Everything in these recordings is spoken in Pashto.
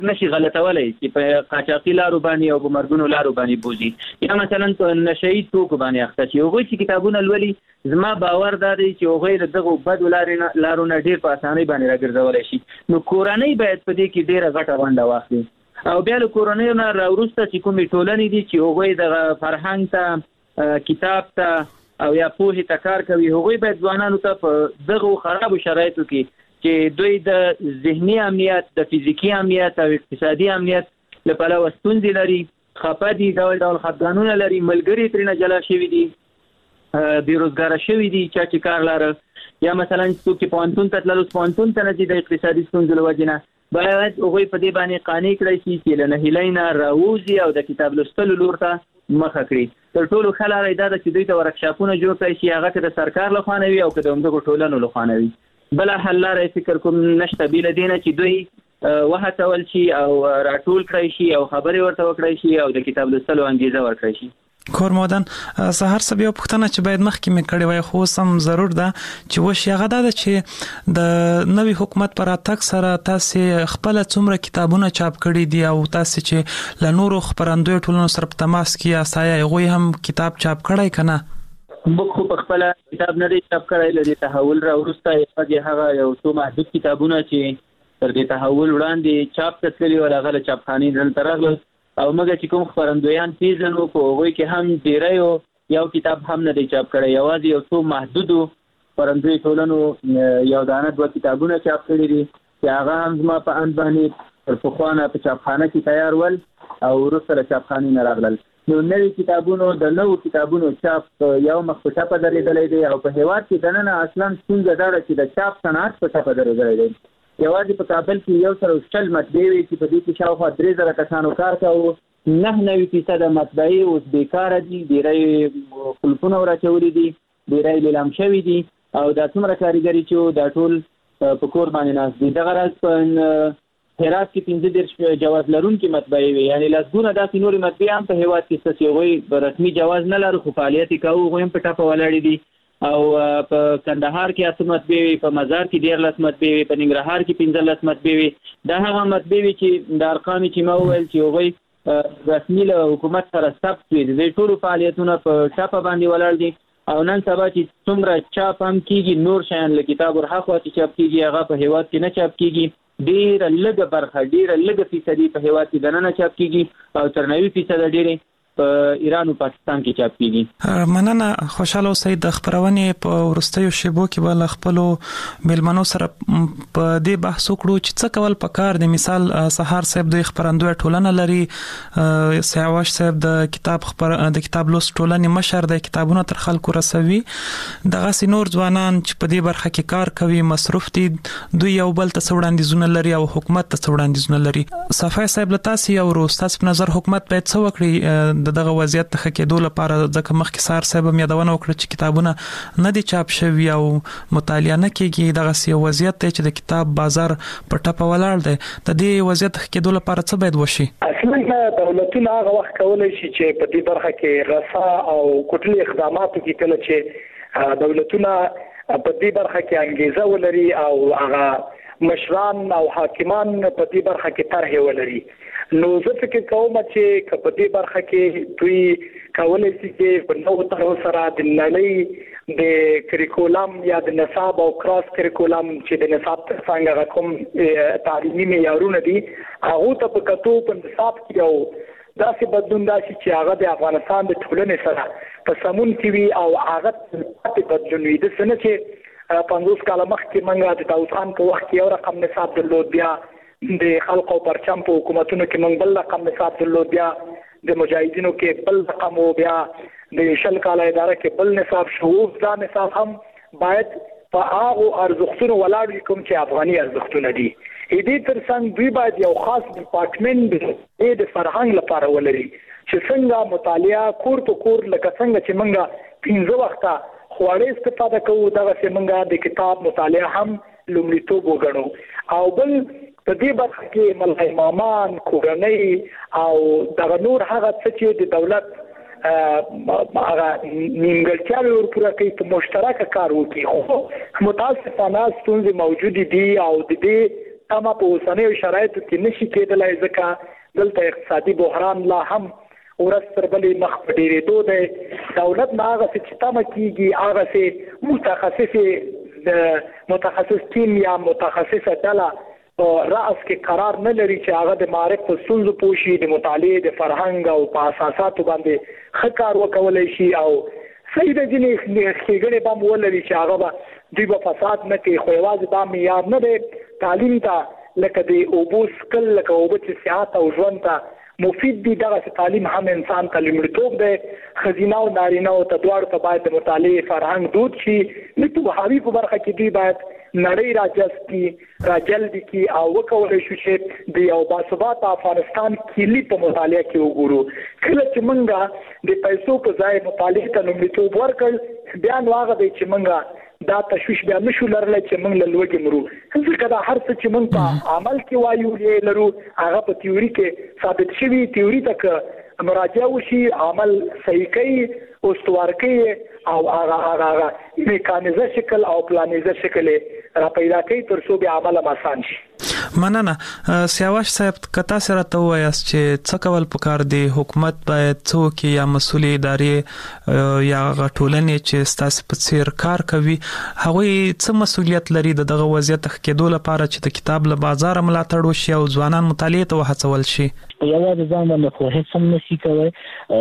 نشي غلطولای چې په قاچاقي لارو باندې او په مرګونو لارو باندې بوزي یا مثلا په نشئی توکو باندې اخته شي. هغوی چې کتابونه لولي زما باور دا دی چې هغوی دغه بدو لارو نه ډېر په اسانۍ باندې راګرځولی شي. نو کورنۍ باید په دې کې ډېره غټه ونډه واخلي او بیا له کورنیو نه راوروسته چې کومې ټولنې دي چې هغوی دغه فرهنګ ته کتاب ته او یا پوهې ته کار کوي، هغوی باید ځوانانو ته په دغو خرابو شرایطو کې چې دوی د ذهني امنیت، د فزیکي امنیت او اقتصادي امنیت له پلوه ستونزې لري، خفه دي، ډول ډول خفګانونه لري، ملګري ترېنه جلا شوي دي، بېروزګاره شوي دي چا چې کار لاره، یا مثلا څوک چې پوهنتون ته تللو پوهنتون ته نه ځي د اقتصادي ستونزو له وجې نه، باید هغوی په دې باندې قانع کړی شي چې له نهیلۍ نه راووځي او د کتاب لوستلو لور ته مخه کړي. تر ټولو ښه لاره دا ده چې دوی ته ورکشاپونه جوړ کړی شي، هغه که د سرکار له خوا نه وي او که د همدغو ټولنو له خوا نه وي. بله حل لاره فکر کوم نشته بې له دې نه چې دوی وهڅول شي او راټول کړی شي او خبرې ورته وکړی شي او د کتاب لوستلو انګیزه ورکړی شي. کور مودن سهار صاحب یو پوښتنه چې باید مخکې مې کړې وای خو سم ضرور ده چې وشي هغه دا ده چې د نوي حکومت پر راتګ سره تاسې خپل څومره کتابونه چاپ کړي دي او تاسې چې له نورو خپرندویو ټولنو سره په تماس کې اسایه هغوی هم کتاب چاپ کړی که نه؟ موږ خو په خپله کتاب نه دی چاپ کړی، له دې تحول راوروسته یوازې هغه یو څو محدود کتابونه چې تر دې تحول وړاندې چاپ ته تللي ول هغه له چاپخانې دلته راغلل او موږ چې کوم خپرندویان پیژنو په هغوی کې هم ډېری یو کتاب هم نه دی چاپ کړی، یوازې یو څو محدودو خپرندوی ټولنو یو دانه دوه کتابونه چاپ کړي دي چې هغه هم زما په اند باندې تر پخوا نه په چاپخانه کې تیار ول او وروسته له چاپخانې نه راغلل. نو نوي کتابونو د نوو کتابونو چاپ یو مخ په ټپه درېدلی دی او په هېواد کې دننه اصلا ستونزه دا ده چې د چاپ صنعت په ټپه درېدلی دی. یوازې په کابل کې 140 مطبعې وې چې په دې کې شاوخوا 3000 کسانو کار کوو، 99% مطبعې اوس بیکاره دي، ډېری قلفونه وراچولي دي، ډېری لیلام شوي دي او دا څومره کارګري چې دا ټول په کور باندې ناست دي. دغه راز په هرات کې 15 جواز لرونکي مطبعې وي، یعنې لسګونه داسې نورې مطبعې هم په هېواد کې ستاسې هغوی رسمي جواز نه لرو خو فعالیت یې کوو، هغوی هم په ټپه ولاړې دي او په کندهار کې 8 مطبعې وي، په مزار کې 14 مطبعې وي، په ننګرهار کې 15 مطبعې وي. دا هغه مطبعې وي چې د ارقام چې ما وویل چې هغوی رسمي له حکومت سره ثبت وي، د دې ټولو فعالیتونه په ټپه باندې ولاړ دي او نن سبا چې څومره چاپ هم کېږي، نور شیان له کتاب ورهاخوا چې چاپ کېږي هغه په هېواد کې نه چاپ کېږي، ډېره لږه برخه، ډېره لږه فیصدي په هېواد کې دننه چاپ کېږي او تر 90% ډېرې په ایران او پاکستان کې چاپ کېږي. مننه. خوشاله اوسئ. د خپرونې په وروستیو شیبو کې به له خپلو میلمنو سره په دې بحث وکړو چې څه کول پکار دي. مثال سهار صاحب د خپرندوی ټولنه لري، سیاوش صاحب د کتاب لوست ټولنې مشر دی، کتابونه تر خلکو رسوي. دغسې نور ځوانان چې په دې برخه کې کار کوي مصروف دي، دوی یو بل ته څه وړاندیزونه لري او حکومت ته څه وړاندیزونه لري. صفای صاحب له تاسې یو ستاسو په نظر حکومت باید څه وکړي دغه وضعیت ته ښه کېدو لپاره؟ ځکه مخکې سهار صاحب هم یادونه وکړه چې کتابونه نه دي چاپ شوي او مطالعه نه کېږي. دغسې یو وضعیت دی چې د کتاب بازار په ټپه ولاړ دی. د دې وضعیت ښه کېدو لپاره څه باید وشي؟ اصلا دولتونه هغه وخت کولی شي چې په دې برخه کې رسا او کوټلي اقداماتو کې کله چې دولتونه په دې برخه کې انګیزه ولري او هغه مشران او حاکمان په دې برخه کې طرحې ولري، نو زه فکر کوم چې په دې برخه کې دوی کولی شي چې په نوو طرحو سره د نړۍ د کریکولم یا د نصاب او کراس کریکولم چې د نصاب تر څنګ کوم تعلیمي معیارونه دي هغو ته په کتو په نصاب کې یو داسې بدلون راشي چې هغه د افغانستان د ټولنې سره په سمون کې وي او هغه پاتې بدلون وي. داسې نه چې 50 کاله مخکې موږ د داود خان په وخت کې یو رقم نصاب درلود، بیا د خلق او پرچم په حکومتونو کې موږ بل رقم نصاب درلود، بیا د مجاهدینو کې بل رقم او بیا د 20 کاله اداره کې بل نصاب شو. دا نصاب هم باید په هغو ارزښتونو ولاړ وي کوم چې افغاني ارزښتونه دي. دې ترڅنګ دوی باید یو خاص ډپارټمنټ د فرهنګ لپاره ولري چې څنګه مطالعه کور په کور لکه څنګه چې موږ 15 وخته خواړه استفاده کوو دغسې موږ د کتاب مطالعه هم لومړیتوب وګڼو. او بل په دې برخه کې ملا امامان، کورنۍ او دغه نور هغه څه چې د دولت هغه نیمګړتیاوې ورپوره کوي په مشترکه کار وکړي. خو متاسفانه ستونزې موجودې دي او د دې تمه په اوسنیو شرایطو کې نشي کېدلی، ځکه دلته اقتصادي بحران لا هم ورځ تر بلې مخ په ډېرېدو دی. دولت نه هغه څه چې تمه کېږي هغسې متخصص ټیم یا متخصصه ډله په رأس کې قرار نه لري چې هغه د معارف په ستونزو پوه شي، د مطالعې د فرهنګ او په اساساتو باندې ښه کار وکولی شي او صحیح د ځینې ښېګڼې به هم ولري چې هغه به دوی به فساد نه کوي. خو یوازې دا معیار نه دی. تعلیم ته لکه د اوبو څښل، لکه اوبه چې صحت او ژوند ته مفید دي، دغسې تعلیم هم انسان ته لومړیتوب دی. ښځینه او نارینه او ته دواړو ته باید د مطالعې فرهنګ دود شي. د پوهاوي په برخه کې دوی باید نړۍ راجلب کړي او وکولی شو چې د یو باثباته افغانستان کلي په مطالعه کې وګورو. کله چې موږ د پیسو په ځای مطالعې ته لومړیتوب ورکړ، بیا نو هغه دی چې موږ دا تشویش بیا نشو لرلی چې موږ له لوږې مرو، ځکه دا هر څه چې موږ په عمل کې وایو یې لرو هغه په تیوري کې ثابت شوي. تیوري ته که مراجعه وشي، عمل صحیح کوي، استوار کوي او هغه میکانیزه شکل او پلانیزه شکل را پیدا کوي تر څو بیا عمل آسان شي. مننه. سیاوش صاحب، کتا سره ته وایاست چې څه کول پکار دی؟ حکومت باید څوک یا مسؤلې ادارې یا ټولنې چې ستاسو په څیر کار کوي هغوی څه مسؤلیت لري دغه وضعیت ښه کېدو لپاره چې د کتاب له بازار ملاتړ وشي او ځوانان مطالعې ته وهڅول شي؟ یوازې ځان باندې خو هیڅ هم نشي کولی،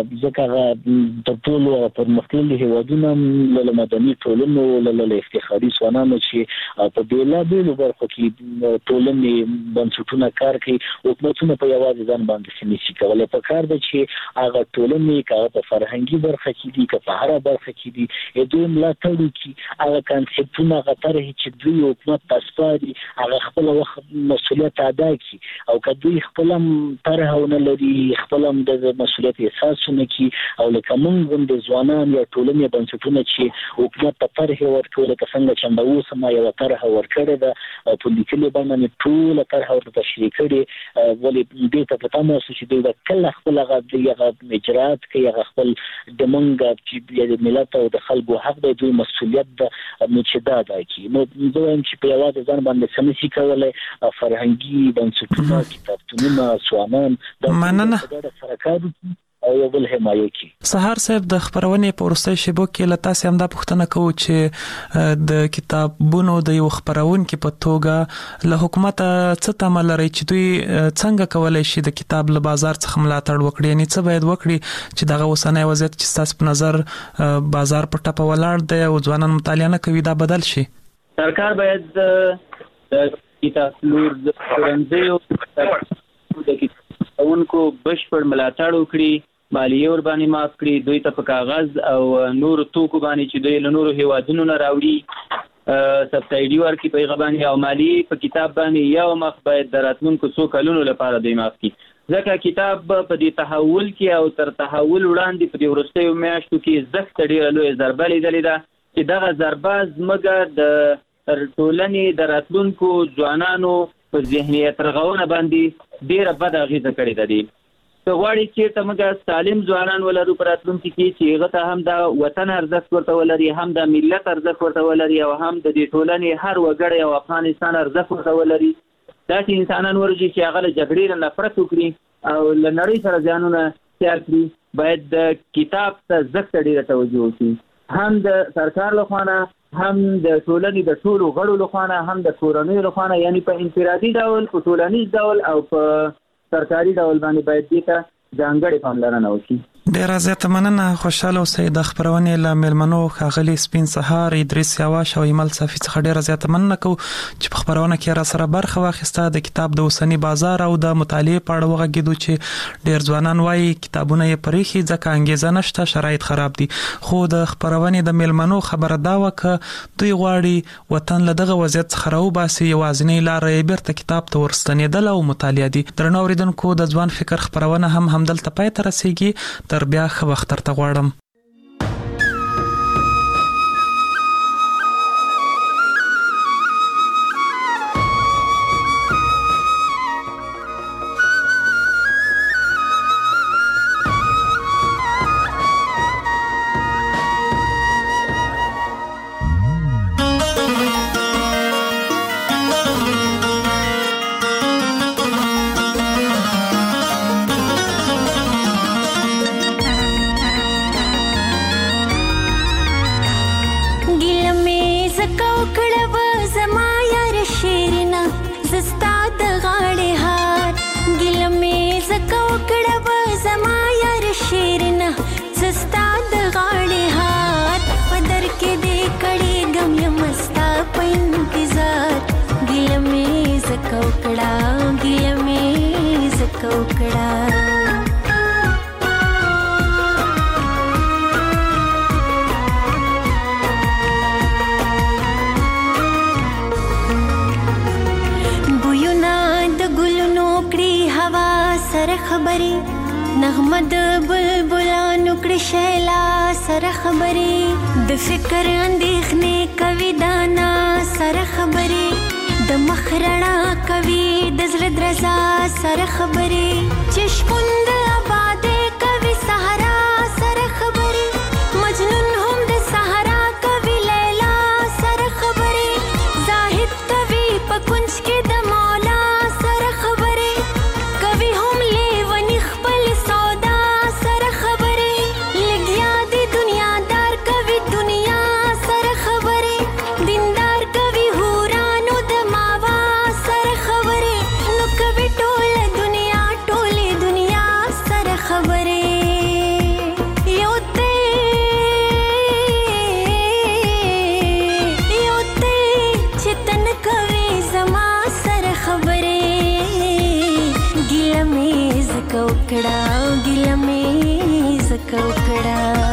ځکه تر ټولو پرمختللي هېوادونه له مدني ټولنو له افتخاري ځوانانو چې په بېلابېلو برخو کې ټولنې بنسټونه کار کوي، حکومتونه په یوازې ځان باندې نشي کولی. په کار ده چې هغه ټولنې که هغه په فرهنګي برخه کې دي که په هره برخه کې دي دوی ملاتړ وکړي. هغه کانسپټونه هغه طرحې چې دوی حکومت ته سپاري هغه خپله وخت مسؤلیت ادا کړي، او که دوی خپله طرح ونه لري، خپل هم د مسؤلیت احساس ونه کړي، او لکه موږ هم د ځوانان یا ټولنې بنسټونه چې حکومت ته طرحې ورکوي، لکه څنګه چې همدا اوس ما یوه طرحه ورکړې ده په لیکلې بڼه مې ټوله طرحه ورته تشریح کړې، ولې دې ته په تمه اوسو چې دوی به کله خپل هغه اجرات کوي، هغه خپل د موږ چې د ملت او د خلکو حق دی دوی مسؤلیت ده نو چې دا ادا کړي. نو زه وایم چې په یوازې ځان باندې څه نشي کولی، فرهنګي بنسټونه، کتابتونونه، ځوانان مننه. او یو بل حمایه کی. سهار صاحب، د خبرونې په وروستۍ شیبو کې له تاسو هم دا پوښتنه کوو چې د کتابونو د یو خبرونکي په توګه له حکومت څه تمه لري چې دوی څنګه کولای شي د کتاب له بازار څخه ملاتړ وکړي؟ یعنې څه باید وکړي چې دغه اوسنی وضعیت چې ستاسو په نظر بازار په ټپه ولاړ دی او ځوانان مطالعه نه کوي دا بدل شي؟ سرکار باید د کتاب لور د ورنځیو د کتابونکو بشپړ ملاتړ وکړي، مالیه ور باندې معاف کړي، دوی ته په کاغذ او نور توکو باندې چې دوی له نورو هیوادونو نه راوړي سبسایډي ورکړي په هغه باندې، او مالیه په کتاب باندې یو مخ باید د راتلونکو څو کلونو لپاره دوی معاف کړي، ځکه کتاب په دې تحول کې او تر تحول وړاندې په دې وروستیو میاشتو کې زښته ډېره لویه ضربه لیدلې ده چې دغه ضربه زموږ د ټولنې د راتلونکو ځوانانو په ذهنیت رغونه باندې ډېره بده اغېزه کړې ده. دي ته غواړي چې ته موږ سالم ځوانان ولرو په راتلونکي کې چې هغه ته هم د وطن ارزښت ورته ولري، هم د ملت ارزښت ورته ولري، او هم د دې ټولنې هر وګړی او افغانستان ارزښت ورته ولري. داسې انسانان ورځي چې هغه له جګړې نه نفرت وکړي او له نړۍ سره ځانونه تیار کړي. باید د کتاب ته زښته ډېره توجه وکړي، هم د سرکار لخوا نه، هم د ټولنې د ټولو غړو لخوا نه، هم د کورنیو لخوا نه، یعنی په انفرادي ډول، په ټولنیز ډول او په سرکاري ډول باندې باید دې ته ځانګړې پاملرنه وشي. ډیره زیاته مننه. خوشاله اوسئ. د خبرونې له مېلمنو ښاغلي سپین سهار، ادریس سیاوش او ایمل صافي څخه ډیره زیاته مننه کوو چې په خبرونه کې را سره برخه واخیسته. د کتاب د اوسنی بازار او د مطالعې په اړه وغږیدو چې ډیر ځوانان وایي کتابونه یې پرېښي ځکه انګیزه نشته، شرایط خراب دي. خو د خبرونې د مېلمنو خبره دا وه که دوی غواړي وطن له دغه وضعیت څخه راوباسي، یوازینۍ لاره یې بیرته کتاب ته ورستنېدل او مطالعه دي. درنو اورېدونکو، د ځوان فکر خبرونه هم همدلته پای ته رسیږي. تر بیا ښه وخت درته غواړم. زکوکړه سره خبري نغمه د بلبلانو کړي شیلا سره خبري د فکر اندېښنې کوي دانا سره خبري د مخرړه کوي د زړه درزا سره خبري چشمون د آبادې کوي صحرا سره خبري مجنون هم د صحرا کوي لیلا سره خبري زاهد کوي په کنج کې د مولا سره خبري کوي هم गिला में ज़कोकड़ा